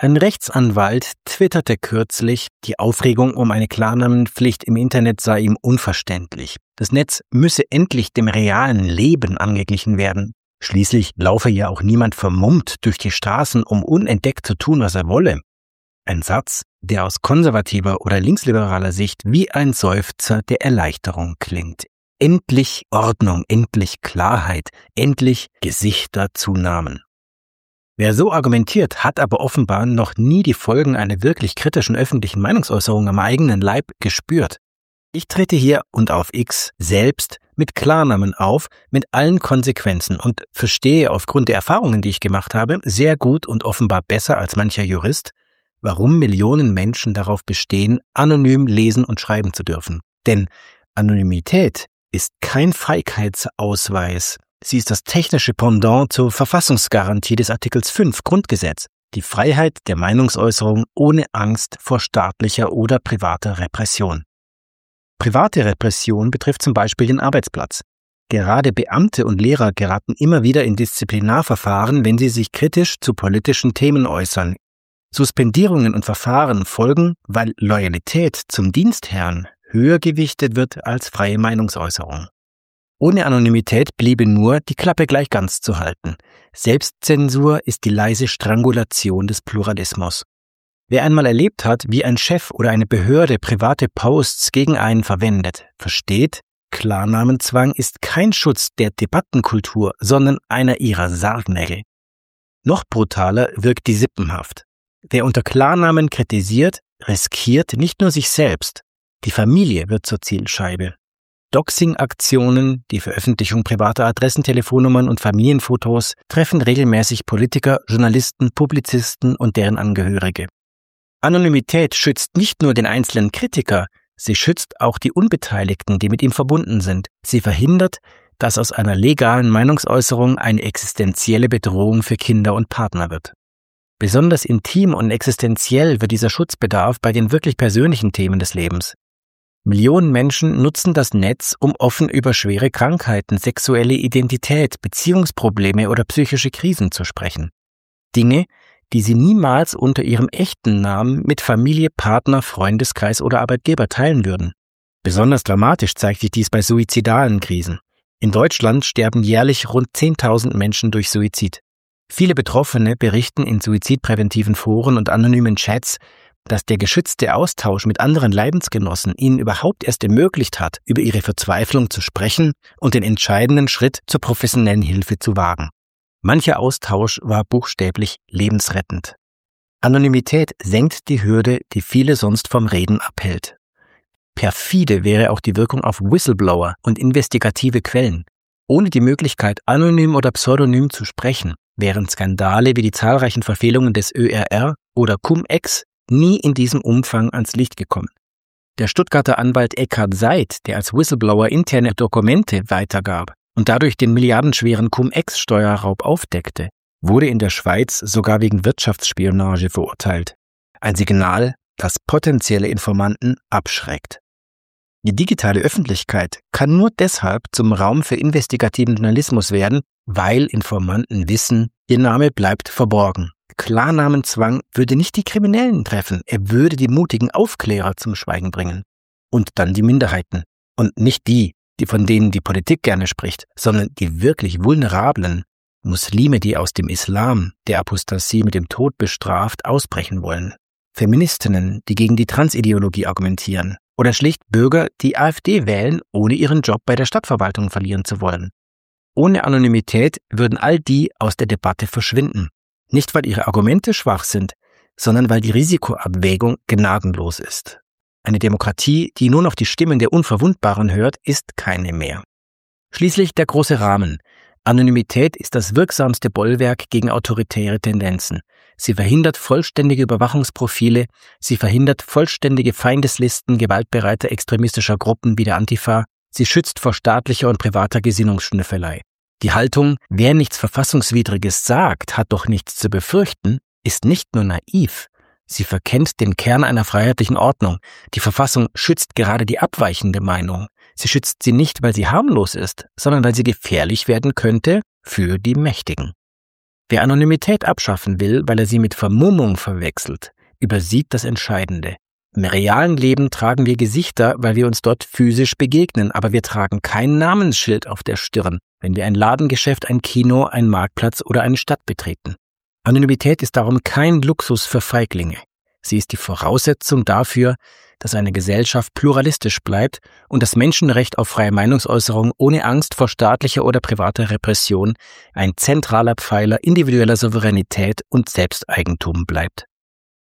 Ein Rechtsanwalt twitterte kürzlich, die Aufregung um eine Klarnamenpflicht im Internet sei ihm unverständlich. Das Netz müsse endlich dem realen Leben angeglichen werden. Schließlich laufe ja auch niemand vermummt durch die Straßen, um unentdeckt zu tun, was er wolle. Ein Satz, der aus konservativer oder linksliberaler Sicht wie ein Seufzer der Erleichterung klingt. Endlich Ordnung, endlich Klarheit, endlich Gesichter zu Namen. Wer so argumentiert, hat aber offenbar noch nie die Folgen einer wirklich kritischen öffentlichen Meinungsäußerung am eigenen Leib gespürt. Ich trete hier und auf X selbst mit Klarnamen auf, mit allen Konsequenzen und verstehe aufgrund der Erfahrungen, die ich gemacht habe, sehr gut und offenbar besser als mancher Jurist, warum Millionen Menschen darauf bestehen, anonym lesen und schreiben zu dürfen. Denn Anonymität ist kein Feigheitsausweis. Sie ist das technische Pendant zur Verfassungsgarantie des Artikels 5 Grundgesetz, die Freiheit der Meinungsäußerung ohne Angst vor staatlicher oder privater Repression. Private Repression betrifft zum Beispiel den Arbeitsplatz. Gerade Beamte und Lehrer geraten immer wieder in Disziplinarverfahren, wenn sie sich kritisch zu politischen Themen äußern. Suspendierungen und Verfahren folgen, weil Loyalität zum Dienstherrn höher gewichtet wird als freie Meinungsäußerung. Ohne Anonymität bliebe nur, die Klappe gleich ganz zu halten. Selbstzensur ist die leise Strangulation des Pluralismus. Wer einmal erlebt hat, wie ein Chef oder eine Behörde private Posts gegen einen verwendet, versteht, Klarnamenzwang ist kein Schutz der Debattenkultur, sondern einer ihrer Sargnägel. Noch brutaler wirkt die Sippenhaft. Wer unter Klarnamen kritisiert, riskiert nicht nur sich selbst, die Familie wird zur Zielscheibe. Doxing-Aktionen, die Veröffentlichung privater Adressen, Telefonnummern und Familienfotos treffen regelmäßig Politiker, Journalisten, Publizisten und deren Angehörige. Anonymität schützt nicht nur den einzelnen Kritiker, sie schützt auch die Unbeteiligten, die mit ihm verbunden sind. Sie verhindert, dass aus einer legalen Meinungsäußerung eine existenzielle Bedrohung für Kinder und Partner wird. Besonders intim und existenziell wird dieser Schutzbedarf bei den wirklich persönlichen Themen des Lebens. Millionen Menschen nutzen das Netz, um offen über schwere Krankheiten, sexuelle Identität, Beziehungsprobleme oder psychische Krisen zu sprechen. Dinge, die sie niemals unter ihrem echten Namen mit Familie, Partner, Freundeskreis oder Arbeitgeber teilen würden. Besonders dramatisch zeigt sich dies bei suizidalen Krisen. In Deutschland sterben jährlich rund 10.000 Menschen durch Suizid. Viele Betroffene berichten in suizidpräventiven Foren und anonymen Chats, dass der geschützte Austausch mit anderen Leidensgenossen ihnen überhaupt erst ermöglicht hat, über ihre Verzweiflung zu sprechen und den entscheidenden Schritt zur professionellen Hilfe zu wagen. Mancher Austausch war buchstäblich lebensrettend. Anonymität senkt die Hürde, die viele sonst vom Reden abhält. Perfide wäre auch die Wirkung auf Whistleblower und investigative Quellen. Ohne die Möglichkeit, anonym oder pseudonym zu sprechen, wären Skandale wie die zahlreichen Verfehlungen des ÖRR oder Cum-Ex nie in diesem Umfang ans Licht gekommen. Der Stuttgarter Anwalt Eckhard Seid, der als Whistleblower interne Dokumente weitergab und dadurch den milliardenschweren Cum-Ex-Steuerraub aufdeckte, wurde in der Schweiz sogar wegen Wirtschaftsspionage verurteilt. Ein Signal, das potenzielle Informanten abschreckt. Die digitale Öffentlichkeit kann nur deshalb zum Raum für investigativen Journalismus werden, weil Informanten wissen, ihr Name bleibt verborgen. Klarnamenzwang würde nicht die Kriminellen treffen, er würde die mutigen Aufklärer zum Schweigen bringen. Und dann die Minderheiten. Und nicht die, von denen die Politik gerne spricht, sondern die wirklich Vulnerablen, Muslime, die aus dem Islam, der Apostasie mit dem Tod bestraft, ausbrechen wollen. Feministinnen, die gegen die Transideologie argumentieren. Oder schlicht Bürger, die AfD wählen, ohne ihren Job bei der Stadtverwaltung verlieren zu wollen. Ohne Anonymität würden all die aus der Debatte verschwinden. Nicht, weil ihre Argumente schwach sind, sondern weil die Risikoabwägung gnadenlos ist. Eine Demokratie, die nur noch die Stimmen der Unverwundbaren hört, ist keine mehr. Schließlich der große Rahmen. Anonymität ist das wirksamste Bollwerk gegen autoritäre Tendenzen. Sie verhindert vollständige Überwachungsprofile, sie verhindert vollständige Feindeslisten gewaltbereiter extremistischer Gruppen wie der Antifa, sie schützt vor staatlicher und privater Gesinnungsschnüffelei. Die Haltung, wer nichts Verfassungswidriges sagt, hat doch nichts zu befürchten, ist nicht nur naiv, sie verkennt den Kern einer freiheitlichen Ordnung. Die Verfassung schützt gerade die abweichende Meinung. Sie schützt sie nicht, weil sie harmlos ist, sondern weil sie gefährlich werden könnte für die Mächtigen. Wer Anonymität abschaffen will, weil er sie mit Vermummung verwechselt, übersieht das Entscheidende. Im realen Leben tragen wir Gesichter, weil wir uns dort physisch begegnen, aber wir tragen kein Namensschild auf der Stirn, wenn wir ein Ladengeschäft, ein Kino, einen Marktplatz oder eine Stadt betreten. Anonymität ist darum kein Luxus für Feiglinge. Sie ist die Voraussetzung dafür, dass eine Gesellschaft pluralistisch bleibt und das Menschenrecht auf freie Meinungsäußerung ohne Angst vor staatlicher oder privater Repression ein zentraler Pfeiler individueller Souveränität und Selbsteigentum bleibt.